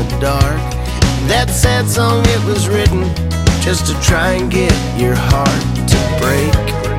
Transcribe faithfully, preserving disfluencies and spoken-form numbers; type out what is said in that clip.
the dark. That sad song, it was written just to try and get your heart to break.